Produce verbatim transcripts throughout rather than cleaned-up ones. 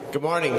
Good morning.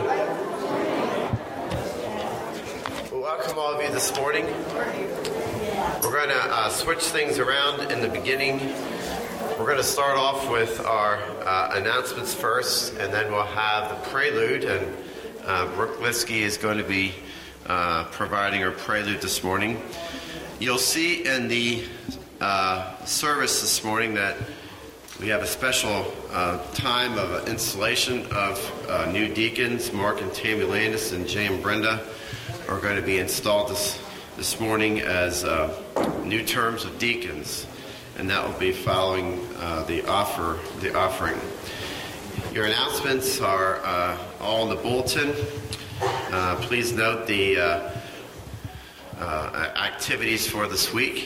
Welcome all of you this morning. We're going to uh, switch things around in the beginning. We're going to start off with our uh, announcements first, and then we'll have the prelude, and uh, Brooke Liskey is going to be uh, providing our prelude this morning. You'll see in the uh, service this morning that we have a special uh, time of installation of uh, new deacons. Mark and Tammy Landis and Jay and Brenda are going to be installed this, this morning as uh, new terms of deacons, and that will be following uh, the offer, the offering. Your announcements are uh, all in the bulletin. Uh, please note the uh, uh, activities for this week.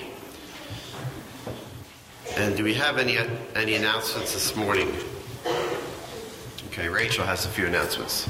And do we have any any announcements this morning? Okay, Rachel has a few announcements.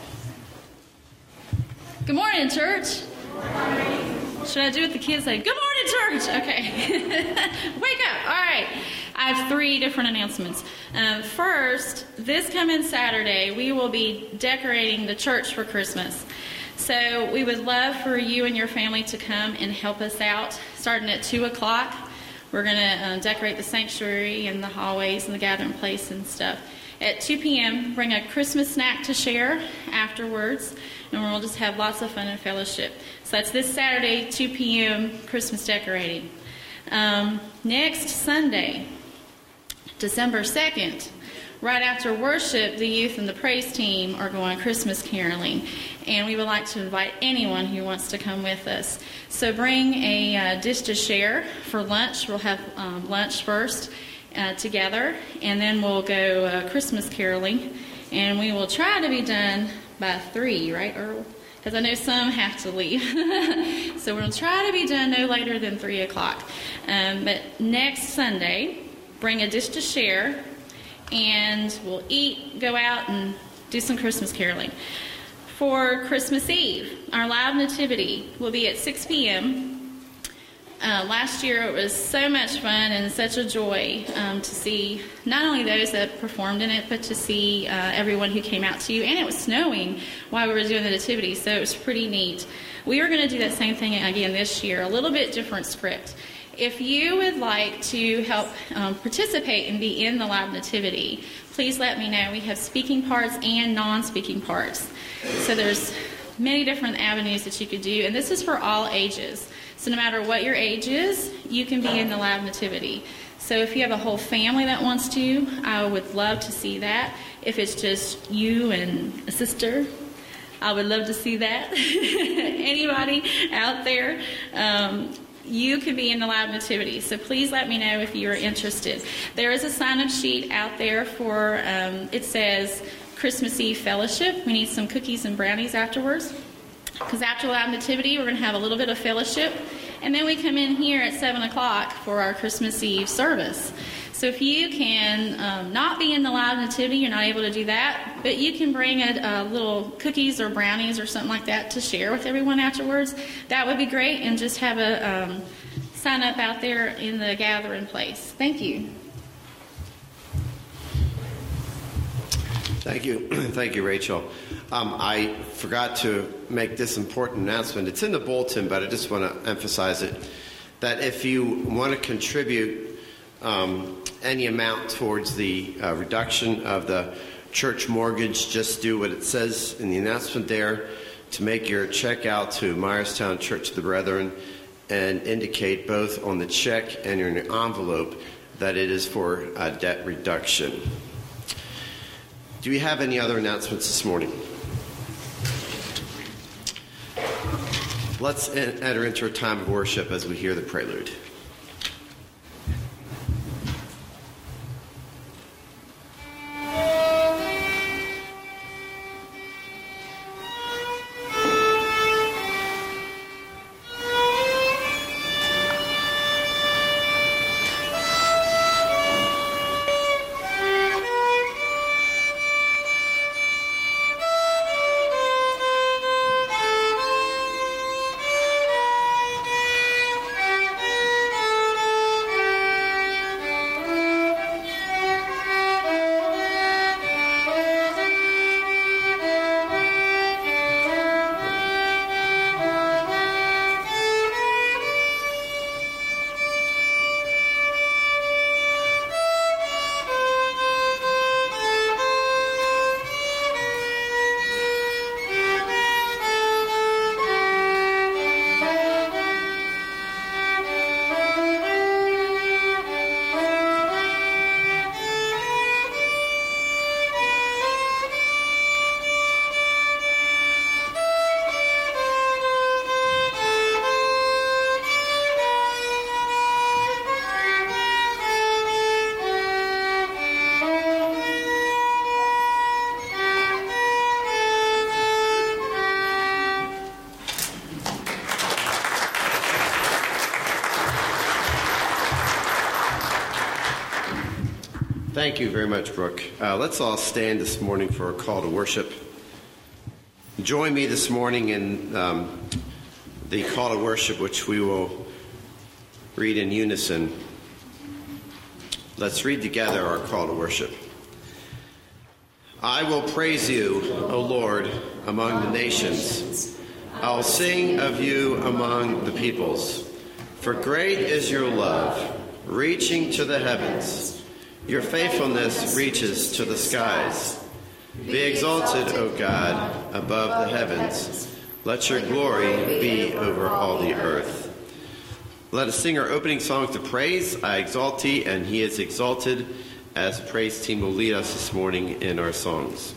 Good morning, church. Good morning. Should I do what the kids say? Good morning, church. Okay. Wake up. All right. I have three different announcements. Um, first, this coming Saturday, we will be decorating the church for Christmas. So we would love for you and your family to come and help us out, starting at two o'clock. We're going to uh, decorate the sanctuary and the hallways and the gathering place and stuff. At two p.m., bring a Christmas snack to share afterwards, and we'll just have lots of fun and fellowship. So that's this Saturday, two p.m., Christmas decorating. Um, next Sunday, December second, right after worship, the youth and the praise team are going Christmas caroling, and we would like to invite anyone who wants to come with us. So bring a uh, dish to share for lunch. We'll have um, lunch first uh, together, and then we'll go uh, Christmas caroling, and we will try to be done by three, right, Earl? Because I know some have to leave. So we'll try to be done no later than three o'clock. Um, but next Sunday, bring a dish to share, and we'll eat, go out, and do some Christmas caroling. For Christmas Eve, our live nativity will be at six p.m. Uh, last year it was so much fun and such a joy um, to see not only those that performed in it, but to see uh, everyone who came out to you. And it was snowing while we were doing the nativity, so it was pretty neat. We are going to do that same thing again this year, a little bit different script. If you would like to help um, participate and be in the live nativity, please let me know. We have speaking parts and non-speaking parts. So there's many different avenues that you could do, and this is for all ages. So no matter what your age is, you can be in the live nativity. So if you have a whole family that wants to, I would love to see that. If it's just you and a sister, I would love to see that. Anybody out there, um, you could be in the live nativity. So please let me know if you are interested. There is a sign-up sheet out there for, um, it says Christmas Eve fellowship. We need some cookies and brownies afterwards. Because after live nativity, we're going to have a little bit of fellowship. And then we come in here at seven o'clock for our Christmas Eve service. So if you can um, not be in the live nativity, you're not able to do that, but you can bring a, a little cookies or brownies or something like that to share with everyone afterwards. That would be great, and just have a um, sign up out there in the gathering place. Thank you. Thank you. Thank you, Rachel. Um, I forgot to make this important announcement. It's in the bulletin, but I just want to emphasize it, that if you want to contribute um, any amount towards the uh, reduction of the church mortgage, just do what it says in the announcement there, to make your check out to Myerstown Church of the Brethren, and indicate both on the check and in your envelope that it is for uh, debt reduction. Do we have any other announcements this morning? Let's enter into a time of worship as we hear the prelude. Thank you very much, Brooke. Uh, let's all stand this morning for a call to worship. Join me this morning in um, the call to worship, which we will read in unison. Let's read together our call to worship. I will praise you, O Lord, among the nations. I'll sing of you among the peoples. For great is your love, reaching to the heavens. Your faithfulness reaches to the skies. Be exalted, O God, above the heavens. Let your glory be over all the earth. Let us sing our opening songs to praise. I exalt thee, and he is exalted, as the praise team will lead us this morning in our songs.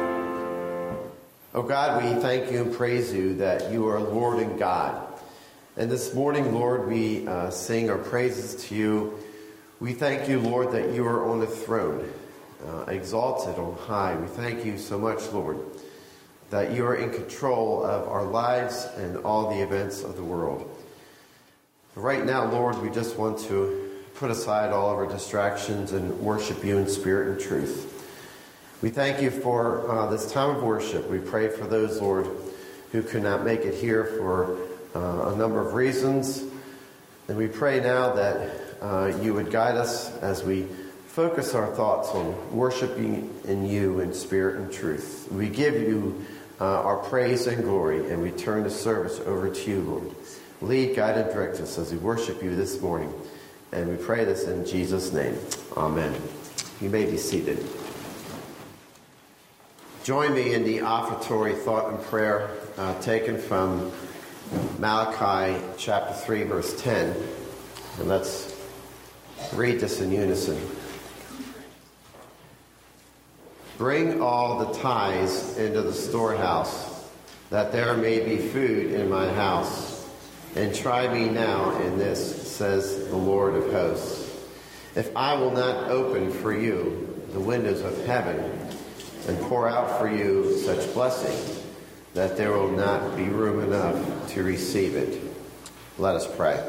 Oh God, we thank you and praise you that you are Lord and God. And this morning, Lord, we uh, sing our praises to you. We thank you, Lord, that you are on the throne, uh, exalted on high. We thank you so much, Lord, that you are in control of our lives and all the events of the world. Right now, Lord, we just want to put aside all of our distractions and worship you in spirit and truth. We thank you for uh, this time of worship. We pray for those, Lord, who could not make it here for uh, a number of reasons. And we pray now that uh, you would guide us as we focus our thoughts on worshiping in you in spirit and truth. We give you uh, our praise and glory, and we turn the service over to you, Lord. Lead, guide, and direct us as we worship you this morning. And we pray this in Jesus' name. Amen. You may be seated. Join me in the offertory thought and prayer uh, taken from Malachi chapter three, verse ten. And let's read this in unison. Bring all the tithes into the storehouse, that there may be food in my house. And try me now in this, says the Lord of hosts, if I will not open for you the windows of heaven and pour out for you such blessing that there will not be room enough to receive it. Let us pray.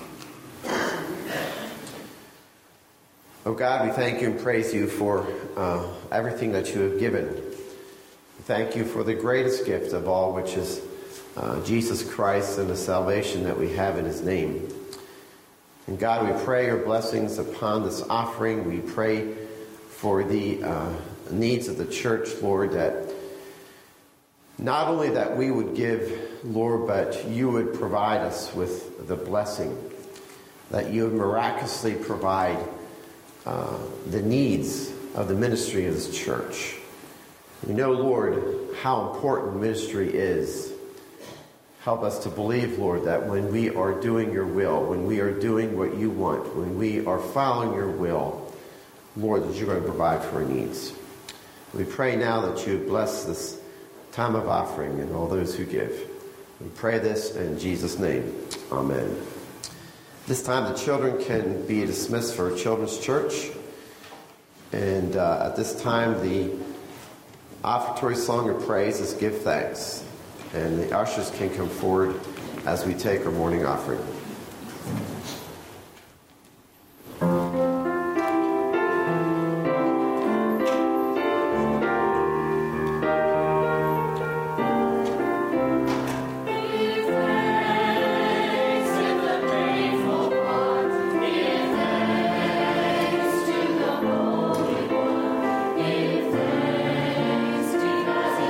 Oh God, we thank you and praise you for uh, everything that you have given. Thank you for the greatest gift of all, which is Uh, Jesus Christ and the salvation that we have in his name. And God, we pray your blessings upon this offering. We pray for the uh, needs of the church, Lord, that not only that we would give, Lord, but you would provide us with the blessing, that you would miraculously provide uh, the needs of the ministry of this church. We know, Lord, how important ministry is. Help us to believe, Lord, that when we are doing your will, when we are doing what you want, when we are following your will, Lord, that you're going to provide for our needs. We pray now that you bless this time of offering and all those who give. We pray this in Jesus' name. Amen. This time the children can be dismissed for Children's Church. And uh, at this time the offertory song of praise is Give Thanks. And the ushers can come forward as we take our morning offering.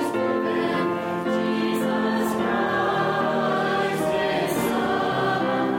Jesus Christ is Son.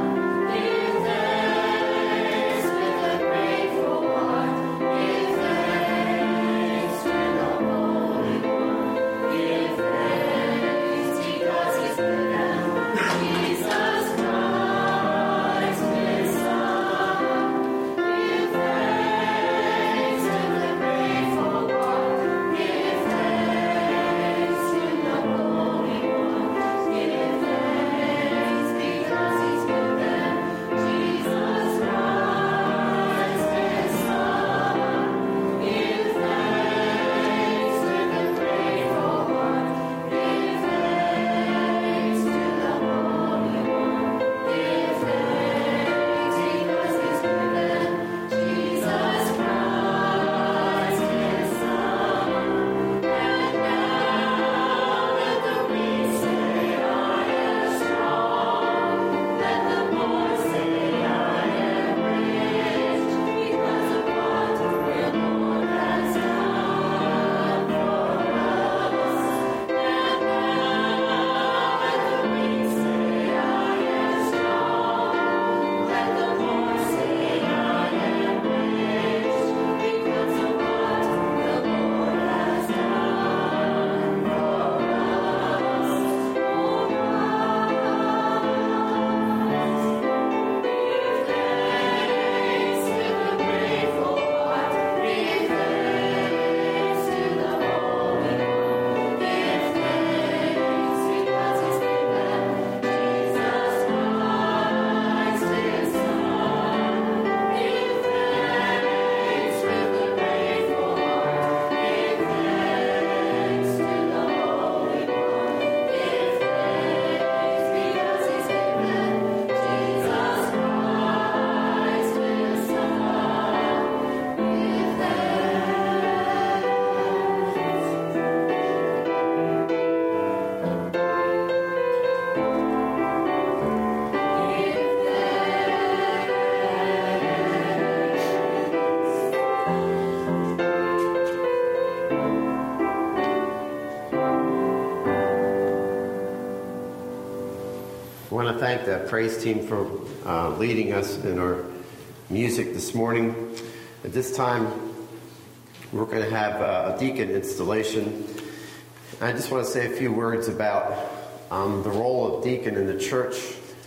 to thank the praise team for uh, leading us in our music this morning. At this time, we're going to have uh, a deacon installation. I just want to say a few words about um, the role of deacon in the church.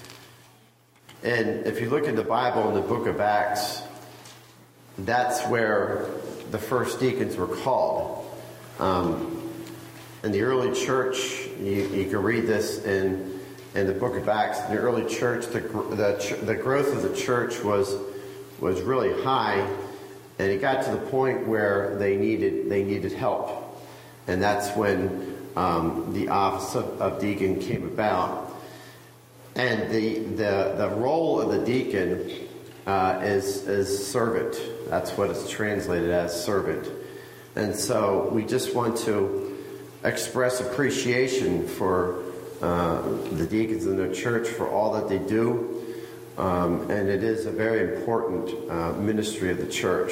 And if you look at the Bible in the book of Acts, that's where the first deacons were called. Um, in the early church, you, you can read this in in the book of Acts. In the early church, the the, the growth of the church was was really high, and it got to the point where they needed they needed help, and that's when um, the office of, of deacon came about. And the the the role of the deacon uh, is is servant. That's what it's translated as, servant. And so we just want to express appreciation for uh, the deacons in their church for all that they do. Um, and it is a very important uh, ministry of the church.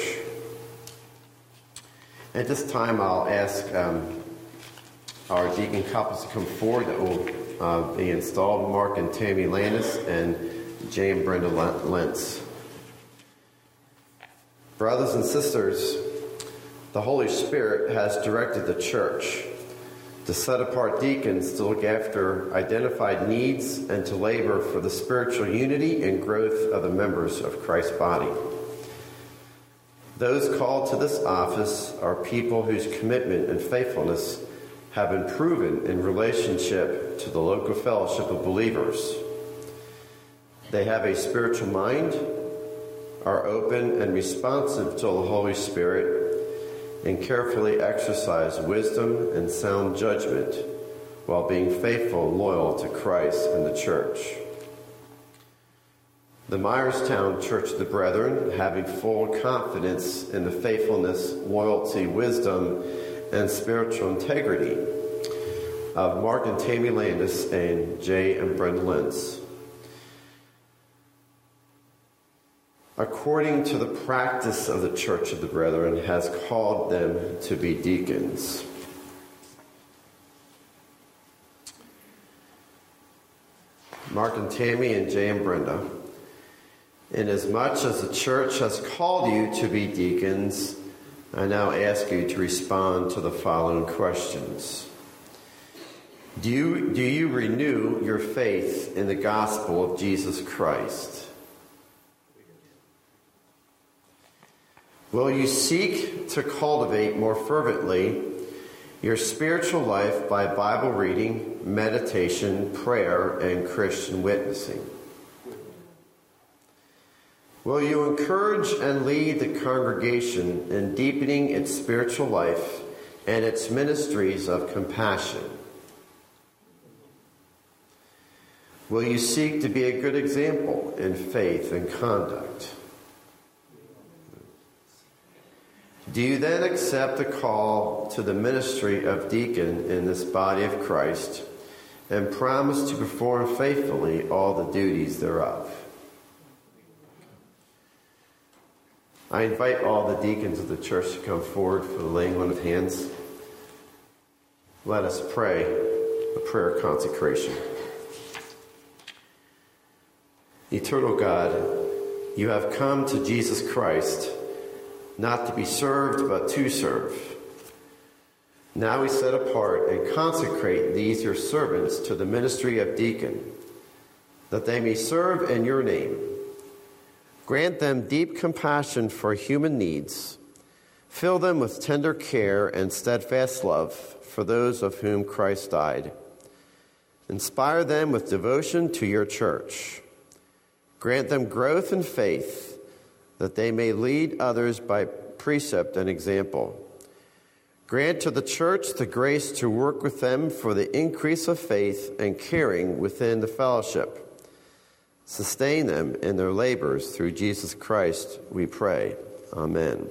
At this time, I'll ask um, our deacon couples to come forward that will uh, be installed, Mark and Tammy Landis and Jay and Brenda Lentz. Brothers and sisters, the Holy Spirit has directed the church to set apart deacons to look after identified needs and to labor for the spiritual unity and growth of the members of Christ's body. Those called to this office are people whose commitment and faithfulness have been proven in relationship to the local fellowship of believers. They have a spiritual mind, are open and responsive to the Holy Spirit, and carefully exercise wisdom and sound judgment while being faithful and loyal to Christ and the church. The Myerstown Church of the Brethren, having full confidence in the faithfulness, loyalty, wisdom, and spiritual integrity of Mark and Tammy Landis and Jay and Brenda Lentz, according to the practice of the Church of the Brethren, has called them to be deacons. Mark and Tammy and Jay and Brenda, inasmuch as the church has called you to be deacons, I now ask you to respond to the following questions. Do you, do you renew your faith in the gospel of Jesus Christ? Will you seek to cultivate more fervently your spiritual life by Bible reading, meditation, prayer, and Christian witnessing? Will you encourage and lead the congregation in deepening its spiritual life and its ministries of compassion? Will you seek to be a good example in faith and conduct? Do you then accept the call to the ministry of deacon in this body of Christ and promise to perform faithfully all the duties thereof? I invite all the deacons of the church to come forward for the laying on of hands. Let us pray a prayer of consecration. Eternal God, you have come to Jesus Christ not to be served, but to serve. Now we set apart and consecrate these your servants to the ministry of deacon, that they may serve in your name. Grant them deep compassion for human needs. Fill them with tender care and steadfast love for those of whom Christ died. Inspire them with devotion to your church. Grant them growth in faith, that they may lead others by precept and example. Grant to the church the grace to work with them for the increase of faith and caring within the fellowship. Sustain them in their labors through Jesus Christ, we pray. Amen.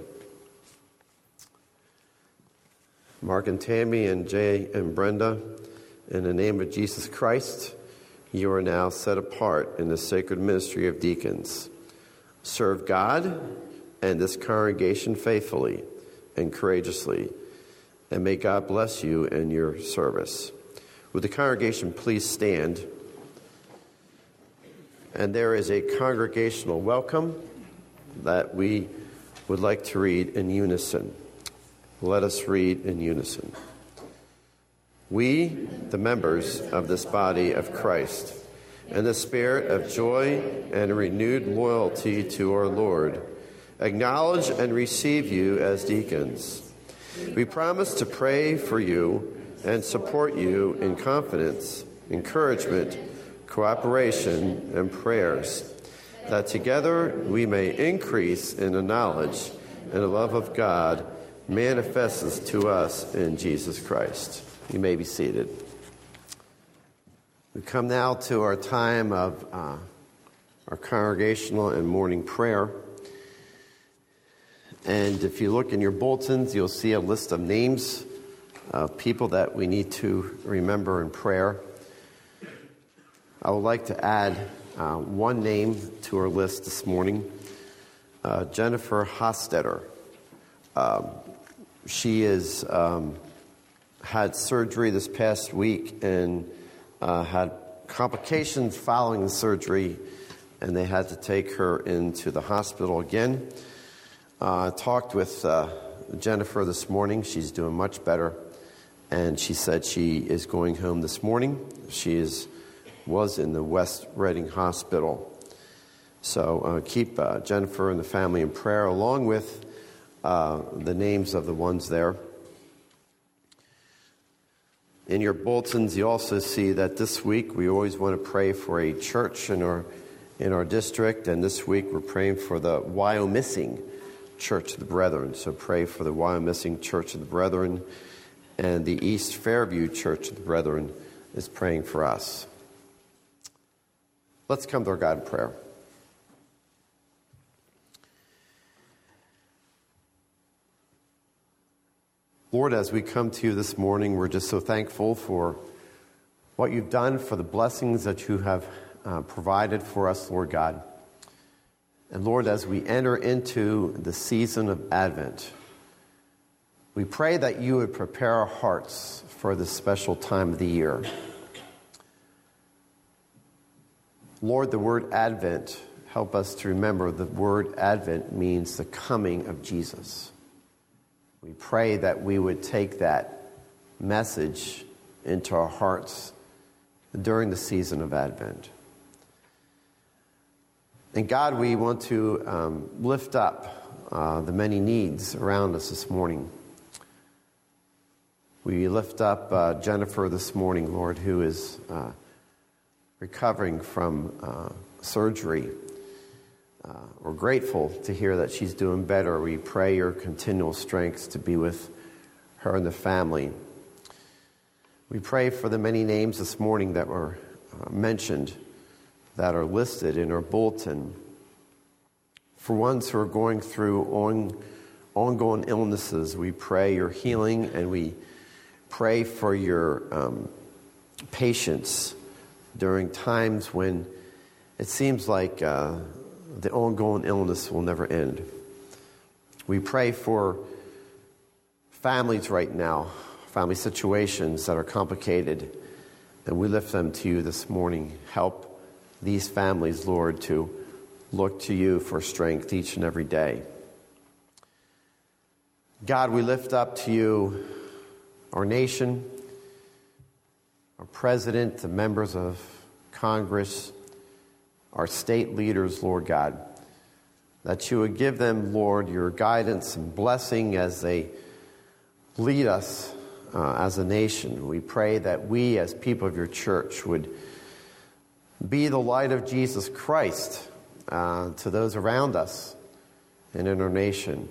Mark and Tammy and Jay and Brenda, in the name of Jesus Christ, you are now set apart in the sacred ministry of deacons. Serve God and this congregation faithfully and courageously, and may God bless you in your service. Would the congregation please stand And there is a congregational welcome that we would like to read in unison. Let us read in unison. We, the members of this body of Christ, in the spirit of joy and renewed loyalty to our Lord, acknowledge and receive you as deacons. We promise to pray for you and support you in confidence, encouragement, cooperation, and prayers, that together we may increase in the knowledge and the love of God manifested to us in Jesus Christ. You may be seated. We come now to our time of uh, our congregational and morning prayer. And if you look in your bulletins, you'll see a list of names of people that we need to remember in prayer. I would like to add uh, one name to our list this morning, uh, Jennifer Hostetter. Um, she is um, had surgery this past week and uh, had complications following the surgery, and they had to take her into the hospital again. I uh, talked with uh, Jennifer this morning. She's doing much better, and she said she is going home this morning. She is was in the West Reading Hospital. So uh, keep uh, Jennifer and the family in prayer, along with uh, the names of the ones there. In your bulletins, you also see that this week we always want to pray for a church in our in our district, and this week we're praying for the Wyomissing Church of the Brethren. So pray for the Wyomissing Church of the Brethren, and the East Fairview Church of the Brethren is praying for us. Let's come to our God in prayer. Lord, as we come to you this morning, we're just so thankful for what you've done, for the blessings that you have uh, provided for us, Lord God. And Lord, as we enter into the season of Advent, we pray that you would prepare our hearts for this special time of the year. Lord, the word Advent, help us to remember the word Advent means the coming of Jesus. We pray that we would take that message into our hearts during the season of Advent. And God, we want to um, lift up uh, the many needs around us this morning. We lift up uh, Jennifer this morning, Lord, who is uh, recovering from uh, surgery. Uh, we're grateful to hear that she's doing better. We pray your continual strength to be with her and the family. We pray for the many names this morning that were uh, mentioned, that are listed in our bulletin. For ones who are going through on, ongoing illnesses, we pray your healing, and we pray for your um, patience during times when it seems like uh, the ongoing illness will never end. We pray for families right now, family situations that are complicated, and we lift them to you this morning. Help these families, Lord, to look to you for strength each and every day. God, we lift up to you our nation, our president, the members of Congress, our state leaders, Lord God, that you would give them, Lord, your guidance and blessing as they lead us uh, as a nation. We pray that we, as people of your church, would be the light of Jesus Christ uh, to those around us and in our nation.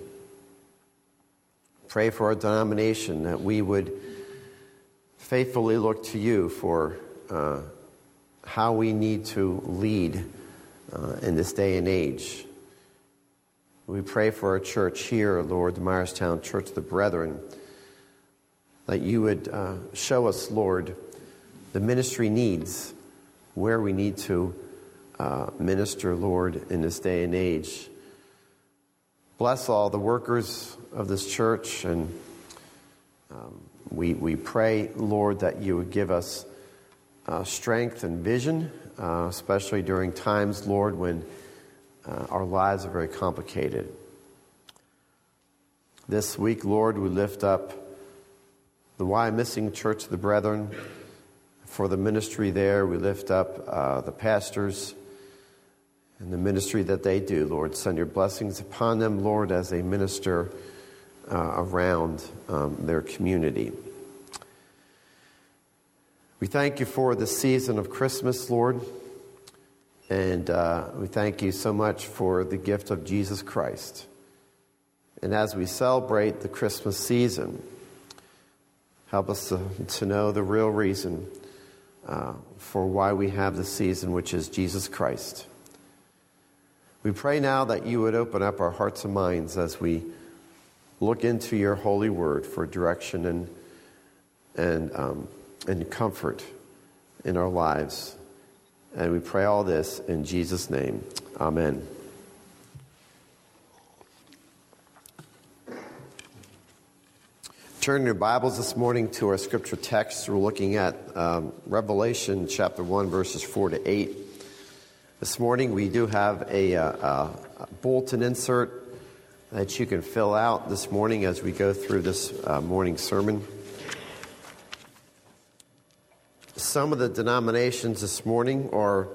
Pray for our denomination, that we would faithfully look to you for uh, how we need to lead uh, in this day and age. We pray for our church here, Lord, the Myerstown Church of the Brethren, that you would uh, show us, Lord, the ministry needs, where we need to uh, minister, Lord, in this day and age. Bless all the workers of this church, and um, we we pray, Lord, that you would give us uh, strength and vision uh, especially during times, Lord, when uh, our lives are very complicated. This week, Lord, we lift up the Wyomissing Church of the Brethren. For the ministry there, we lift up uh, the pastors and the ministry that they do, Lord. Send your blessings upon them, Lord, as they minister uh, around um, their community. We thank you for the season of Christmas, Lord, and uh, we thank you so much for the gift of Jesus Christ. And as we celebrate the Christmas season, help us to, to know the real reason uh, for why we have the season, which is Jesus Christ. We pray now that you would open up our hearts and minds as we look into your holy word for direction and and um, and comfort in our lives. And we pray all this in Jesus' name. Amen. Turn your Bibles this morning to our scripture text. We're looking at um, Revelation chapter one, verses four to eight. This morning we do have a, uh, a bulletin insert that you can fill out this morning as we go through this uh, morning sermon. Some of the denominations this morning are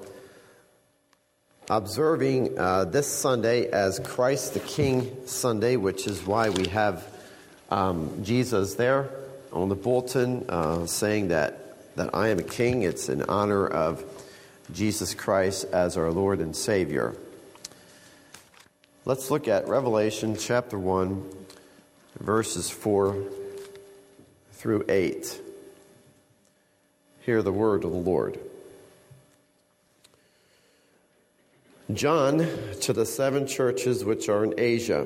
observing uh, this Sunday as Christ the King Sunday, which is why we have um, Jesus there on the bulletin uh, saying that, that I am a king. It's in honor of Jesus Christ as our Lord and Savior. Let's look at Revelation chapter one, verses four through eight. Hear the word of the Lord. John, to the seven churches which are in Asia.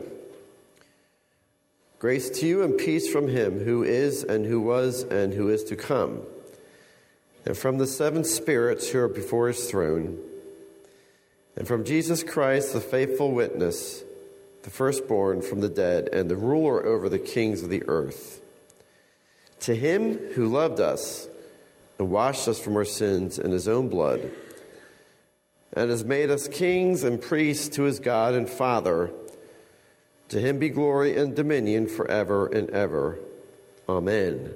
Grace to you and peace from him who is and who was and who is to come, and from the seven spirits who are before his throne, and from Jesus Christ, the faithful witness, the firstborn from the dead, and the ruler over the kings of the earth. To him who loved us and washed us from our sins in his own blood, and has made us kings and priests to his God and Father, to him be glory and dominion forever and ever. Amen.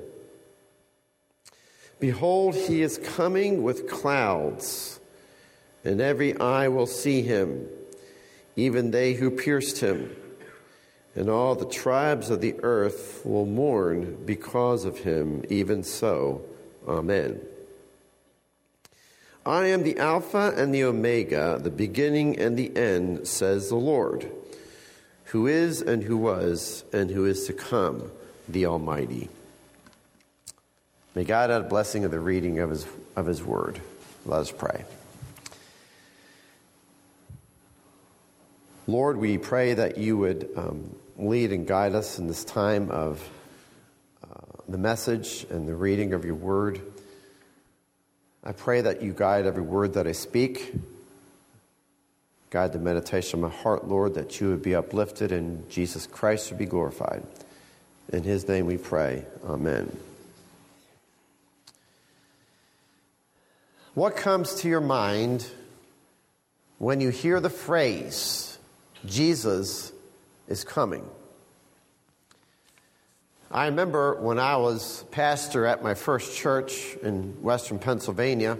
Behold, he is coming with clouds, and every eye will see him, even they who pierced him, and all the tribes of the earth will mourn because of him, even so. Amen. I am the Alpha and the Omega, the beginning and the end, says the Lord, who is and who was and who is to come, the Almighty. May God add a blessing of the reading of his, of his word. Let us pray. Lord, we pray that you would um, lead and guide us in this time of uh, the message and the reading of your word. I pray that you guide every word that I speak. Guide the meditation of my heart, Lord, that you would be uplifted and Jesus Christ would be glorified. In his name we pray. Amen. What comes to your mind when you hear the phrase, Jesus is coming? I remember when I was pastor at my first church in Western Pennsylvania,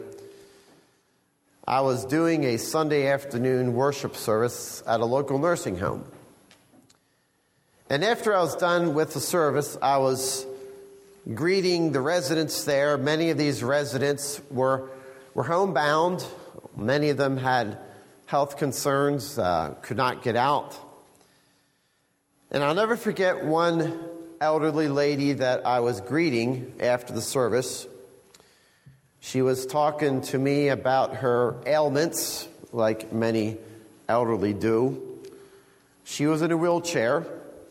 I was doing a Sunday afternoon worship service at a local nursing home. And after I was done with the service, I was greeting the residents there. Many of these residents were, were homebound. Many of them had health concerns, uh, could not get out. And I'll never forget one elderly lady that I was greeting after the service. She was talking to me about her ailments, like many elderly do. She was in a wheelchair.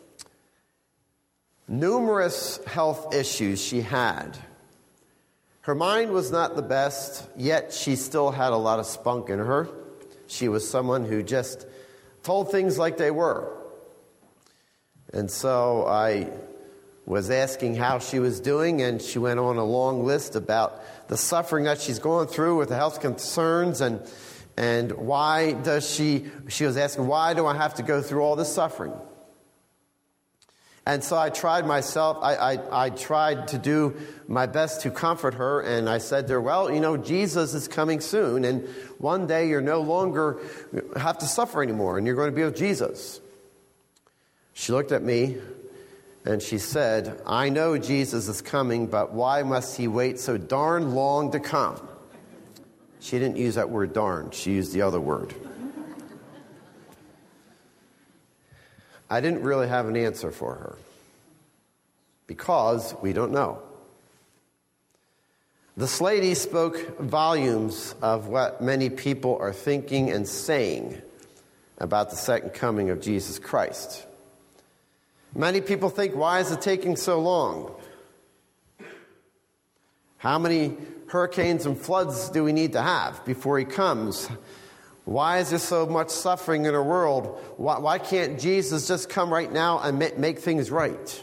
Numerous health issues she had. Her mind was not the best, yet she still had a lot of spunk in her. She was someone who just told things like they were. And so I was asking how she was doing, and she went on a long list about the suffering that she's going through with the health concerns, and and why does she, she was asking, why do I have to go through all this suffering? And so I tried myself, I, I, I tried to do my best to comfort her, and I said to her, well, you know, Jesus is coming soon, and one day you're no longer have to suffer anymore, and you're going to be with Jesus. She looked at me, and she said, I know Jesus is coming, but why must he wait so darn long to come? She didn't use that word darn. She used the other word. I didn't really have an answer for her because we don't know. This lady spoke volumes of what many people are thinking and saying about the second coming of Jesus Christ. Many people think, why is it taking so long? How many hurricanes and floods do we need to have before he comes? Why is there so much suffering in our world? Why, why can't Jesus just come right now and ma- make things right?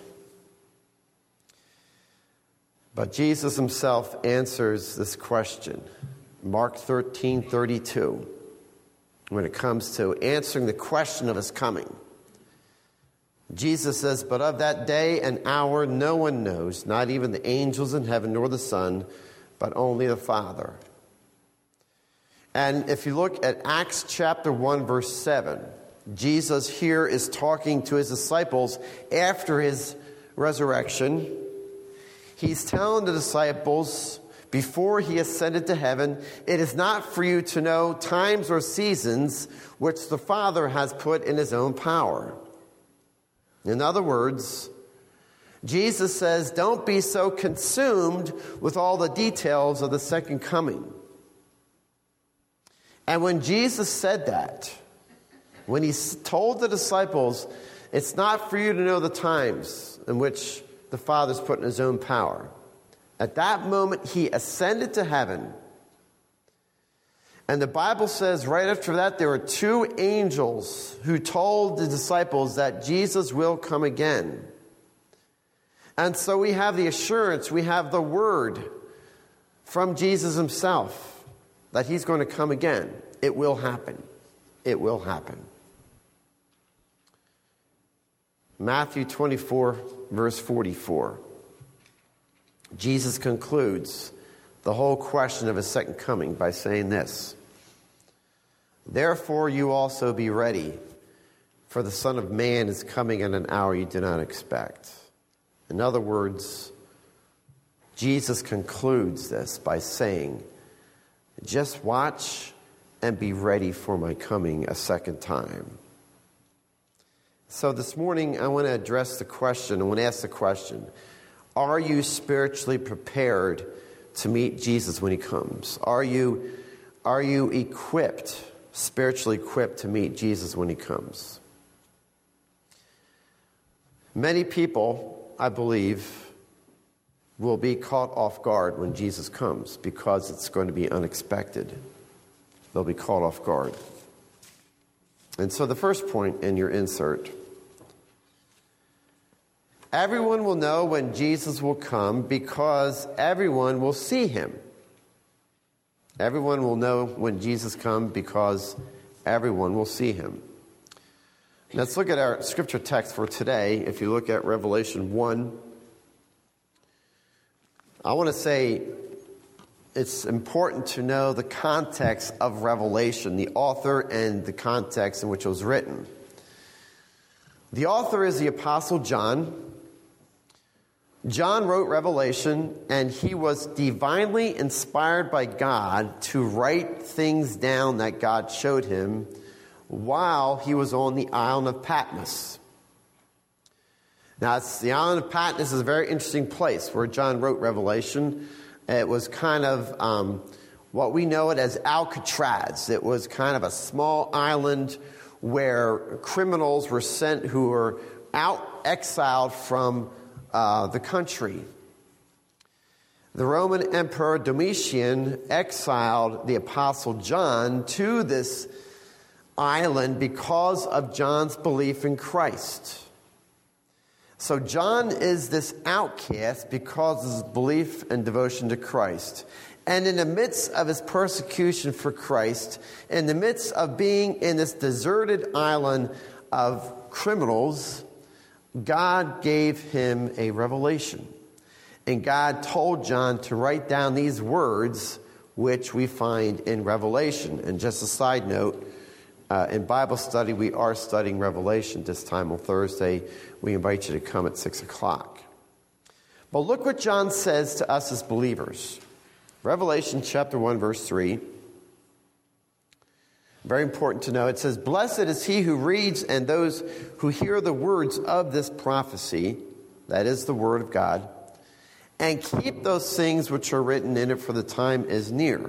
But Jesus himself answers this question. Mark thirteen thirty-two, when it comes to answering the question of his coming. Jesus says, but of that day and hour no one knows, not even the angels in heaven nor the Son, but only the Father. And if you look at Acts chapter one, verse seven, Jesus here is talking to his disciples after his resurrection. He's telling the disciples before he ascended to heaven, it is not for you to know times or seasons which the Father has put in his own power. In other words, Jesus says, don't be so consumed with all the details of the second coming. And when Jesus said that, when he told the disciples, it's not for you to know the times in which the Father's put in his own power. At that moment, he ascended to heaven. And the Bible says right after that, there were two angels who told the disciples that Jesus will come again. And so we have the assurance, we have the word from Jesus himself that he's going to come again. It will happen. It will happen. Matthew twenty-four, verse forty-four. Jesus concludes the whole question of his second coming by saying this. Therefore you also be ready, for the Son of Man is coming at an hour you do not expect. In other words, Jesus concludes this by saying, just watch and be ready for my coming a second time. So this morning I want to address the question, I want to ask the question, are you spiritually prepared to meet Jesus when he comes? Are you, are you equipped, spiritually equipped to meet Jesus when he comes? Many people, I believe, will be caught off guard when Jesus comes because it's going to be unexpected. They'll be caught off guard. And so the first point in your insert, everyone will know when Jesus will come because everyone will see him. Everyone will know when Jesus comes because everyone will see him. Let's look at our scripture text for today. If you look at Revelation one, I want to say it's important to know the context of Revelation, the author and the context in which it was written. The author is the Apostle John. John wrote Revelation, and he was divinely inspired by God to write things down that God showed him while he was on the island of Patmos. Now, it's, the island of Patmos is a very interesting place where John wrote Revelation. It was kind of um, what we know it as Alcatraz. It was kind of a small island where criminals were sent who were out exiled from uh, the country. The Roman Emperor Domitian exiled the Apostle John to this island because of John's belief in Christ. So John is this outcast because of his belief and devotion to Christ. And in the midst of his persecution for Christ, in the midst of being in this deserted island of criminals, God gave him a revelation. And God told John to write down these words, which we find in Revelation. And just a side note, uh, in Bible study, we are studying Revelation this time on Thursday. We invite you to come at six o'clock. But look what John says to us as believers. Revelation chapter one, verse three. Very important to know. It says, "Blessed is he who reads and those who hear the words of this prophecy," that is the word of God, "and keep those things which are written in it, for the time is near."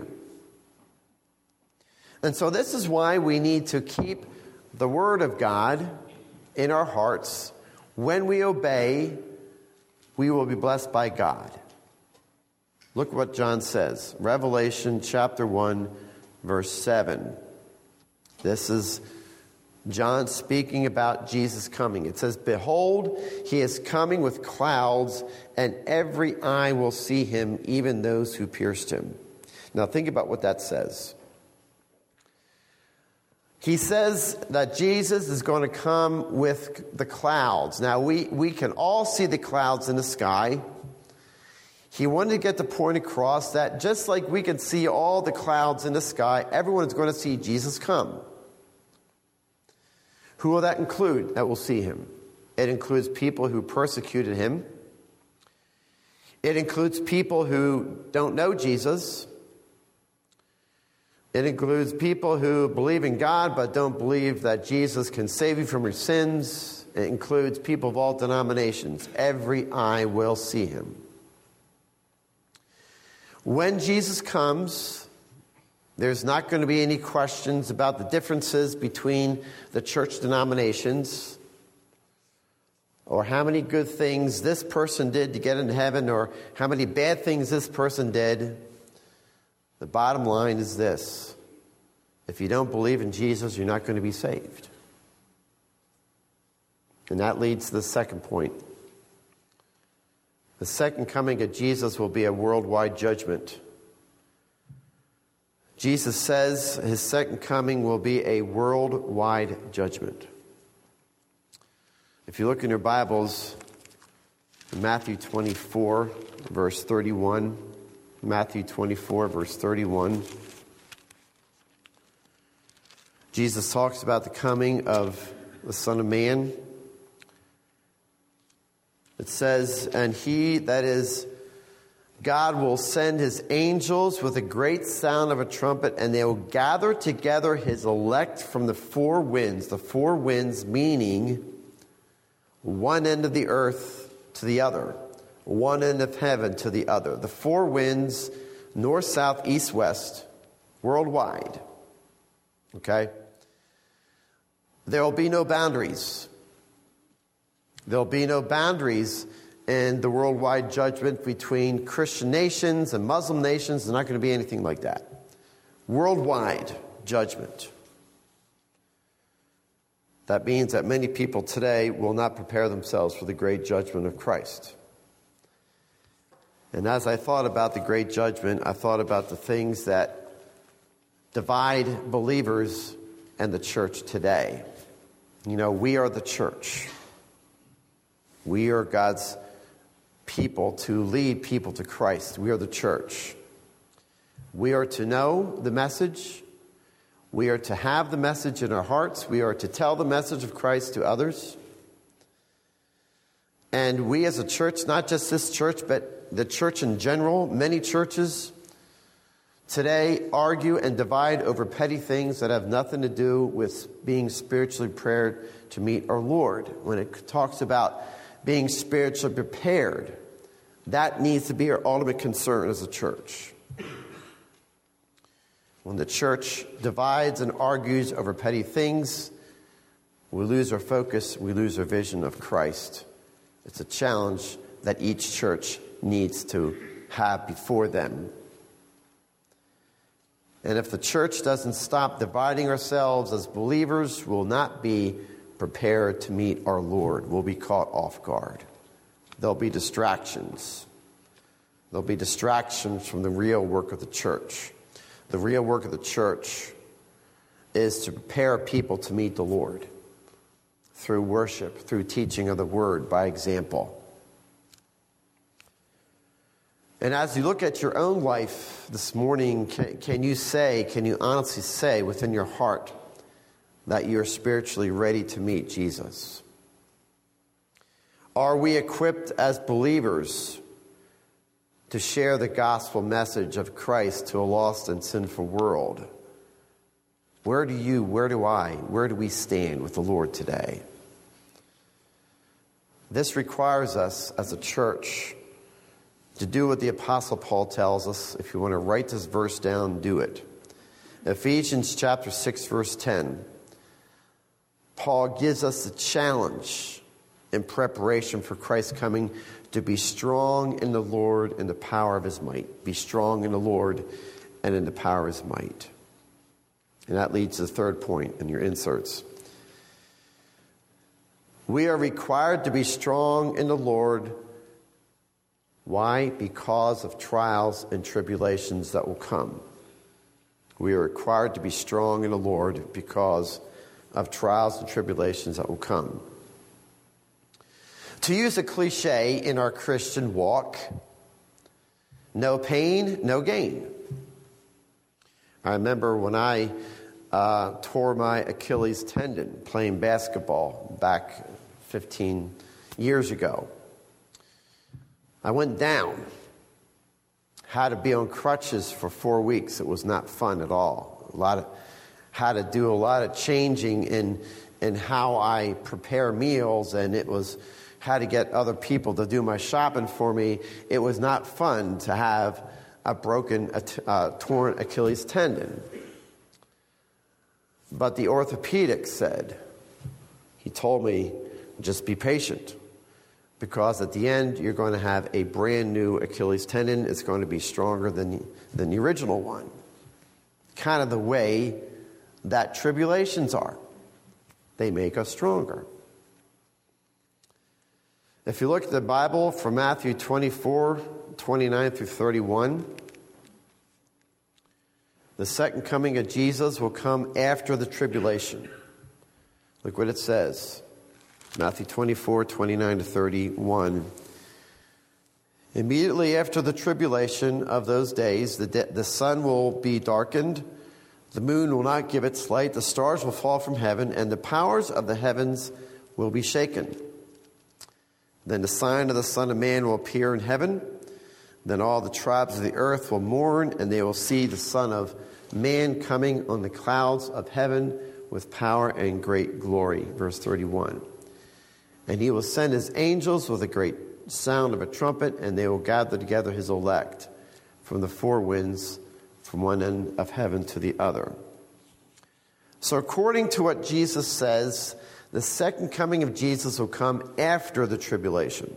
And so this is why we need to keep the word of God in our hearts. When we obey, we will be blessed by God. Look what John says. Revelation chapter one, verse seven. This is John speaking about Jesus coming. It says, "Behold, he is coming with clouds, and every eye will see him, even those who pierced him." Now think about what that says. He says that Jesus is going to come with the clouds. Now we, we can all see the clouds in the sky. He wanted to get the point across that just like we can see all the clouds in the sky, everyone is going to see Jesus come. Who will that include that will see him? It includes people who persecuted him. It includes people who don't know Jesus. It includes people who believe in God but don't believe that Jesus can save you from your sins. It includes people of all denominations. Every eye will see him. When Jesus comes, there's not going to be any questions about the differences between the church denominations or how many good things this person did to get into heaven or how many bad things this person did. The bottom line is this: if you don't believe in Jesus, you're not going to be saved. And that leads to the second point. The second coming of Jesus will be a worldwide judgment. Jesus says his second coming will be a worldwide judgment. If you look in your Bibles, Matthew twenty-four, verse thirty-one. Matthew twenty-four, verse thirty-one. Jesus talks about the coming of the Son of Man. It says, "And he, that is, God will send his angels with a great sound of a trumpet, and they will gather together his elect from the four winds." The four winds meaning one end of the earth to the other, one end of heaven to the other. The four winds, north, south, east, west, worldwide. Okay? There will be no boundaries. There will be no boundaries in the worldwide judgment between Christian nations and Muslim nations. There's not going to be anything like that. Worldwide judgment. That means that many people today will not prepare themselves for the great judgment of Christ. And as I thought about the great judgment, I thought about the things that divide believers and the church today. You know, we are the church. We are God's people to lead people to Christ. We are the church. We are to know the message. We are to have the message in our hearts. We are to tell the message of Christ to others. And we as a church, not just this church, but the church in general, many churches today argue and divide over petty things that have nothing to do with being spiritually prepared to meet our Lord. When it talks about being spiritually prepared, that needs to be our ultimate concern as a church. When the church divides and argues over petty things, we lose our focus, we lose our vision of Christ. It's a challenge that each church needs to have before them. And if the church doesn't stop dividing ourselves as believers, we'll not be prepare to meet our Lord will be caught off guard. There'll be distractions. There'll be distractions from the real work of the church. The real work of the church is to prepare people to meet the Lord through worship, through teaching of the word, by example. And as you look at your own life this morning, can, can you say, can you honestly say within your heart that you're spiritually ready to meet Jesus? Are we equipped as believers to share the gospel message of Christ to a lost and sinful world? Where do you, where do I, where do we stand with the Lord today? This requires us as a church to do what the Apostle Paul tells us. If you want to write this verse down, do it. Ephesians chapter six, verse ten. Paul gives us the challenge in preparation for Christ's coming to be strong in the Lord and the power of his might. Be strong in the Lord and in the power of his might. And that leads to the third point in your inserts. We are required to be strong in the Lord. Why? Because of trials and tribulations that will come. We are required to be strong in the Lord because of trials and tribulations that will come. To use a cliche in our Christian walk, no pain, no gain. I remember when I uh, tore my Achilles tendon playing basketball back fifteen years ago. I went down, had to be on crutches for four weeks. It was not fun at all. A lot of, had to do a lot of changing in in how I prepare meals, and it was had to get other people to do my shopping for me. It was not fun to have a broken, uh, torn Achilles tendon. But the orthopedic said, he told me, just be patient, because at the end you're going to have a brand new Achilles tendon. It's going to be stronger than, than the original one. Kind of the way that tribulations are. They make us stronger. If you look at the Bible from Matthew twenty-four, twenty-nine through thirty-one, the second coming of Jesus will come after the tribulation. Look what it says. Matthew twenty-four, twenty-nine to thirty-one. Immediately after the tribulation of those days, the, de- the sun will be darkened, the moon will not give its light, the stars will fall from heaven, and the powers of the heavens will be shaken. Then the sign of the Son of Man will appear in heaven. Then all the tribes of the earth will mourn, and they will see the Son of Man coming on the clouds of heaven with power and great glory. Verse thirty-one. And he will send his angels with a great sound of a trumpet, and they will gather together his elect from the four winds, from one end of heaven to the other. So according to what Jesus says, the second coming of Jesus will come after the tribulation.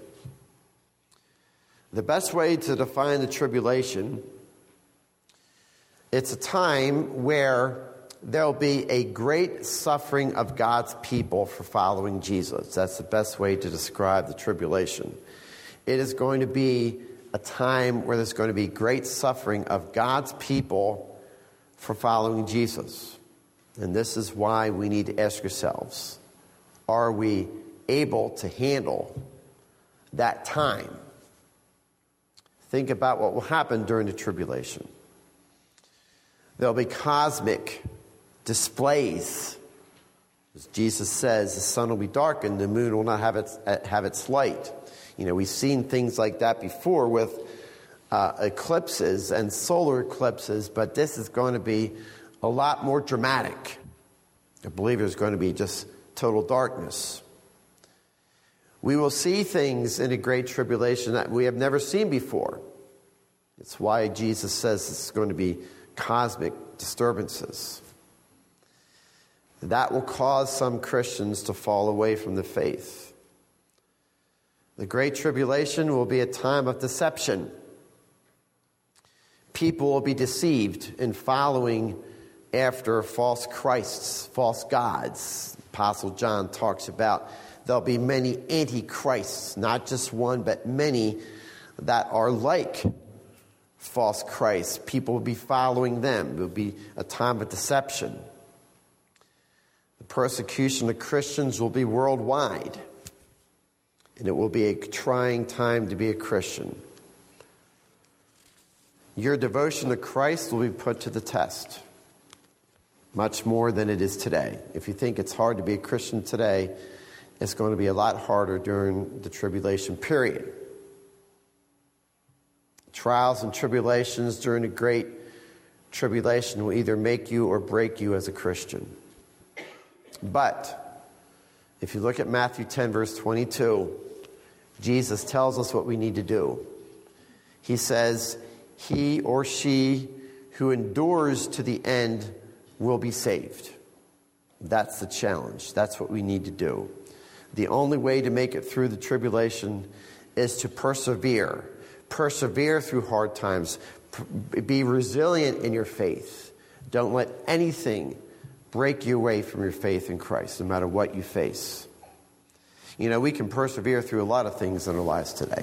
The best way to define the tribulation, it's a time where there'll be a great suffering of God's people for following Jesus. That's the best way to describe the tribulation. It is going to be a time where there's going to be great suffering of God's people for following Jesus. And this is why we need to ask ourselves, are we able to handle that time? Think about what will happen during the tribulation. There'll be cosmic displays. As Jesus says, the sun will be darkened, the moon will not have its, have its light. You know, we've seen things like that before with uh, eclipses and solar eclipses, but this is going to be a lot more dramatic. I believe there's going to be just total darkness. We will see things in a great tribulation that we have never seen before. It's why Jesus says it's going to be cosmic disturbances. That will cause some Christians to fall away from the faith. The Great Tribulation will be a time of deception. People will be deceived in following after false Christs, false gods. Apostle John talks about there'll be many antichrists, not just one, but many that are like false Christs. People will be following them. It will be a time of deception. The persecution of Christians will be worldwide, and it will be a trying time to be a Christian. Your devotion to Christ will be put to the test, much more than it is today. If you think it's hard to be a Christian today, it's going to be a lot harder during the tribulation period. Trials and tribulations during the great tribulation will either make you or break you as a Christian. But if you look at Matthew ten, verse twenty-two, Jesus tells us what we need to do. He says, he or she who endures to the end will be saved. That's the challenge. That's what we need to do. The only way to make it through the tribulation is to persevere. Persevere through hard times. Be resilient in your faith. Don't let anything break you away from your faith in Christ, no matter what you face. You know, we can persevere through a lot of things in our lives today.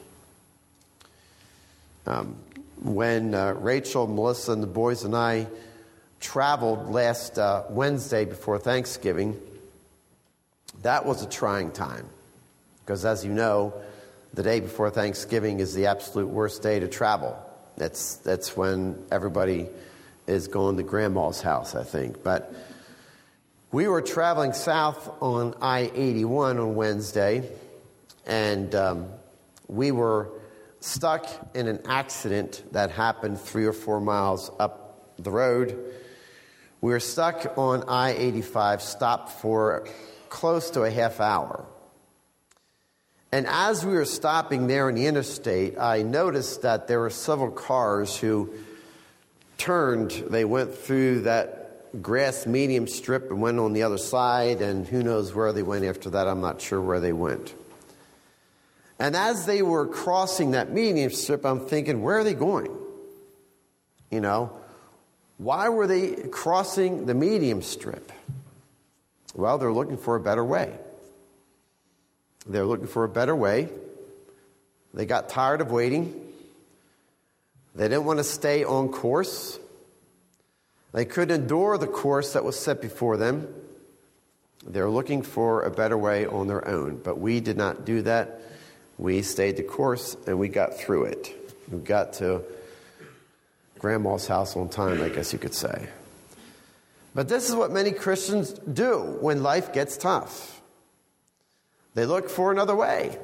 Um, when uh, Rachel, Melissa, and the boys and I traveled last uh, Wednesday before Thanksgiving, that was a trying time. Because as you know, the day before Thanksgiving is the absolute worst day to travel. That's, that's when everybody is going to Grandma's house, I think. But we were traveling south on I eighty-one on Wednesday, and um, we were stuck in an accident that happened three or four miles up the road. We were stuck on I eighty-five, stopped for close to a half hour. And as we were stopping there in the interstate, I noticed that there were several cars who turned. They went through that grass medium strip and went on the other side, and who knows where they went after that. I'm not sure where they went. And as they were crossing that medium strip, I'm thinking, where are they going? You know, why were they crossing the medium strip? Well, they're looking for a better way. They're looking for a better way. They got tired of waiting. They didn't want to stay on course. They couldn't endure the course that was set before them. They're looking for a better way on their own. But we did not do that. We stayed the course, and we got through it. We got to Grandma's house on time, I guess you could say. But this is what many Christians do when life gets tough. They look for another way.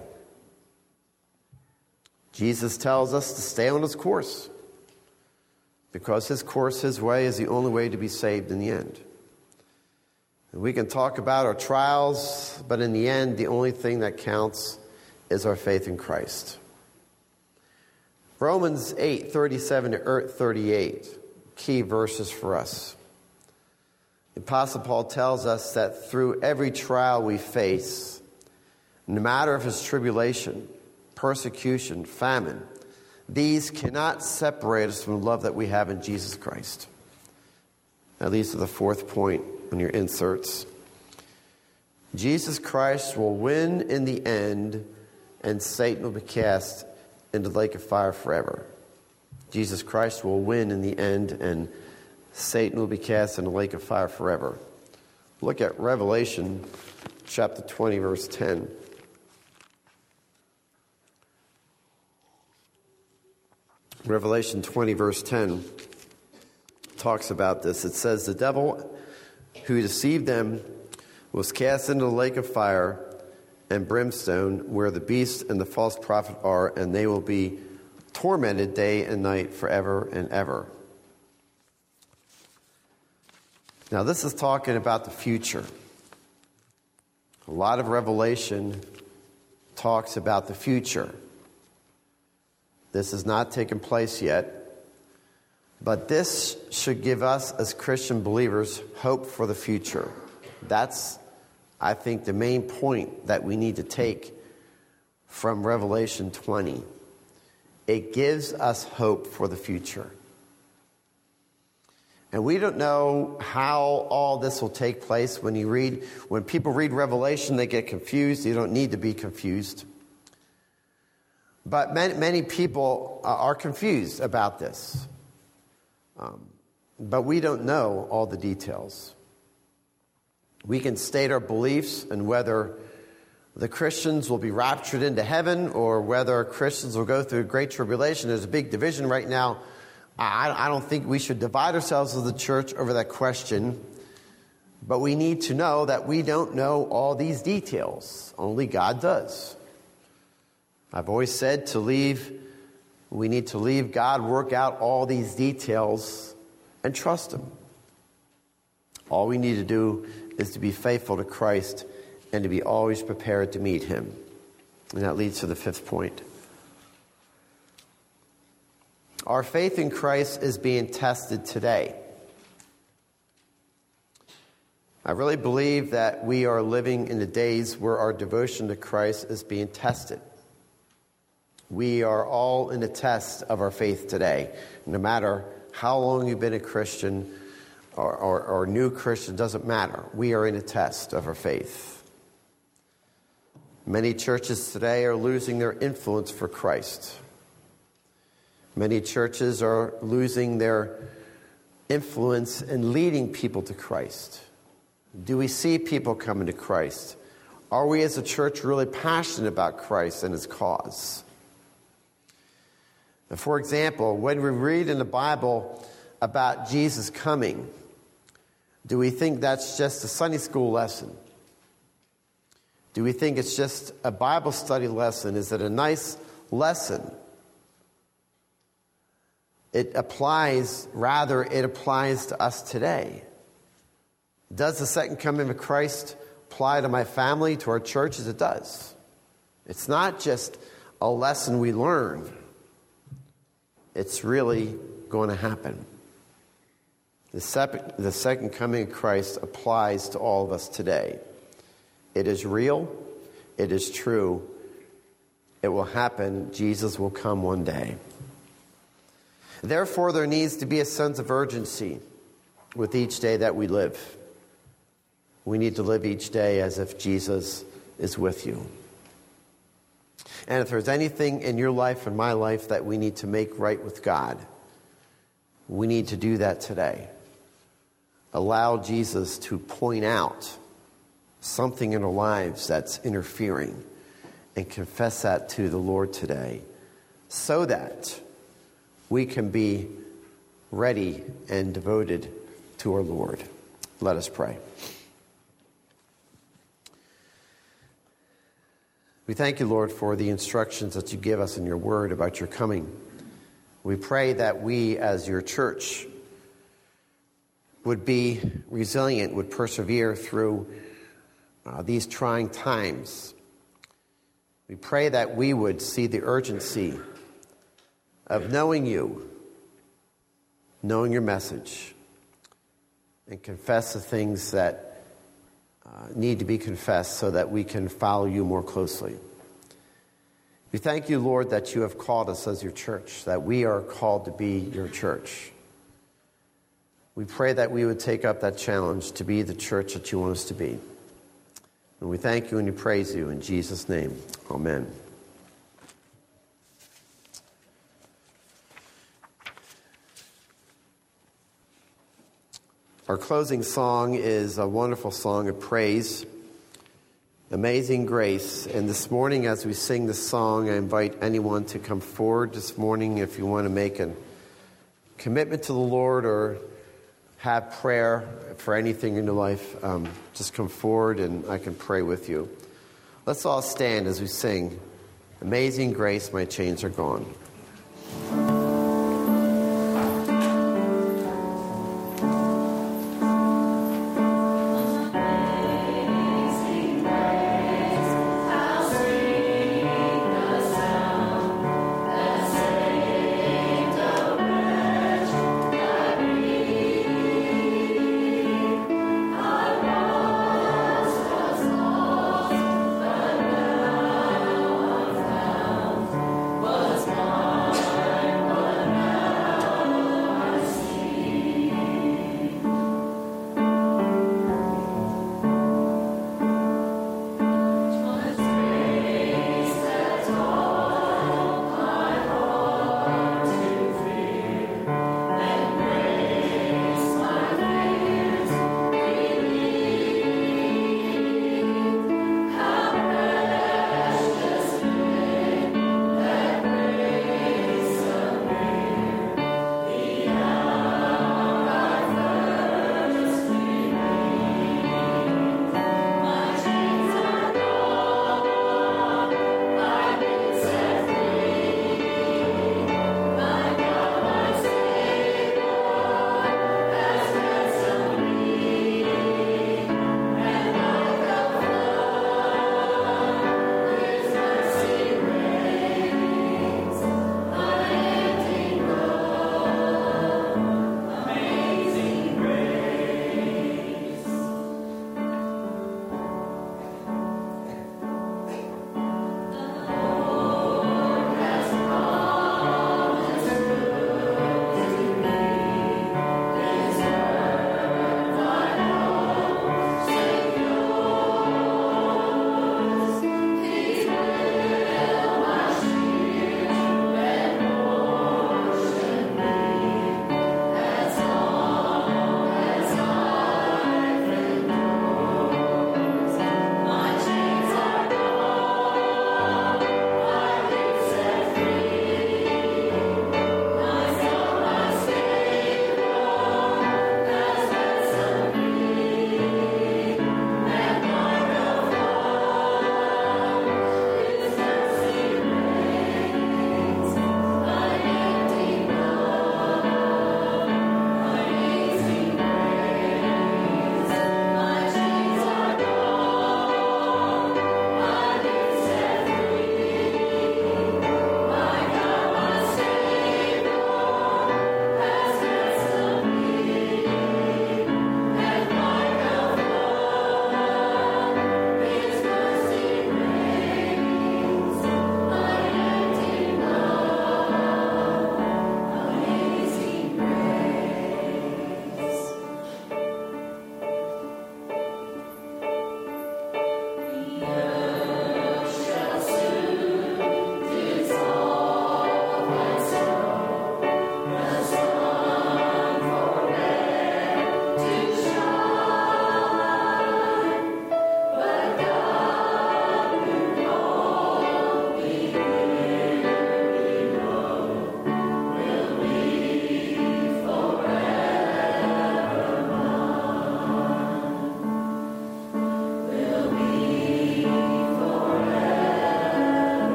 Jesus tells us to stay on his course, because his course, his way, is the only way to be saved in the end. And we can talk about our trials, but in the end, the only thing that counts is our faith in Christ. Romans eight, thirty-seven to thirty-eight, key verses for us. The Apostle Paul tells us that through every trial we face, no matter if it's tribulation, persecution, famine, these cannot separate us from the love that we have in Jesus Christ. That leads to the fourth point on your inserts. Jesus Christ will win in the end, and Satan will be cast into the lake of fire forever. Jesus Christ will win in the end, and Satan will be cast in the lake of fire forever. Look at Revelation chapter twenty, verse ten. Revelation twenty, verse ten talks about this. It says, the devil who deceived them was cast into the lake of fire and brimstone, where the beast and the false prophet are, and they will be tormented day and night forever and ever. Now, this is talking about the future. A lot of Revelation talks about the future. This has not taken place yet, but this should give us as Christian believers hope for the future. That's, I think, the main point that we need to take from Revelation twenty. It gives us hope for the future. And we don't know how all this will take place. When you read, when people read Revelation, they get confused. You don't need to be confused. But many, many people are confused about this. Um, but we don't know all the details. We can state our beliefs and whether the Christians will be raptured into heaven or whether Christians will go through a great tribulation. There's a big division right now. I, I don't think we should divide ourselves as the church over that question. But we need to know that we don't know all these details. Only God does. I've always said to leave, we need to leave God work out all these details and trust Him. All we need to do is to be faithful to Christ and to be always prepared to meet Him. And that leads to the fifth point. Our faith in Christ is being tested today. I really believe that we are living in the days where our devotion to Christ is being tested. We are all in a test of our faith today. No matter how long you've been a Christian or, or, or new Christian, doesn't matter. We are in a test of our faith. Many churches today are losing their influence for Christ. Many churches are losing their influence in leading people to Christ. Do we see people coming to Christ? Are we as a church really passionate about Christ and His cause? For example, when we read in the Bible about Jesus coming, do we think that's just a Sunday school lesson? Do we think it's just a Bible study lesson? Is it a nice lesson? It applies, rather, it applies to us today. Does the second coming of Christ apply to my family, to our churches? It does. It's not just a lesson we learn. It's really going to happen. The, sep- the second coming of Christ applies to all of us today. It is real. It is true. It will happen. Jesus will come one day. Therefore, there needs to be a sense of urgency with each day that we live. We need to live each day as if Jesus is with you. And if there's anything in your life and my life that we need to make right with God, we need to do that today. Allow Jesus to point out something in our lives that's interfering and confess that to the Lord today so that we can be ready and devoted to our Lord. Let us pray. We thank you, Lord, for the instructions that you give us in your word about your coming. We pray that we, as your church, would be resilient, would persevere through uh, these trying times. We pray that we would see the urgency of knowing you, knowing your message, and confess the things that Uh, need to be confessed so that we can follow you more closely. We thank you, Lord, that you have called us as your church, that we are called to be your church. We pray that we would take up that challenge to be the church that you want us to be. And we thank you and we praise you in Jesus' name. Amen. Our closing song is a wonderful song of praise, Amazing Grace. And this morning as we sing this song, I invite anyone to come forward this morning if you want to make a commitment to the Lord or have prayer for anything in your life. Um, just come forward and I can pray with you. Let's all stand as we sing, Amazing Grace, My Chains Are Gone. Was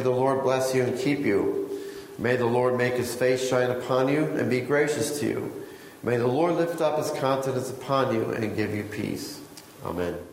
the Lord bless you and keep you. May the Lord make his face shine upon you and be gracious to you. May the Lord lift up his countenance upon you and give you peace. Amen.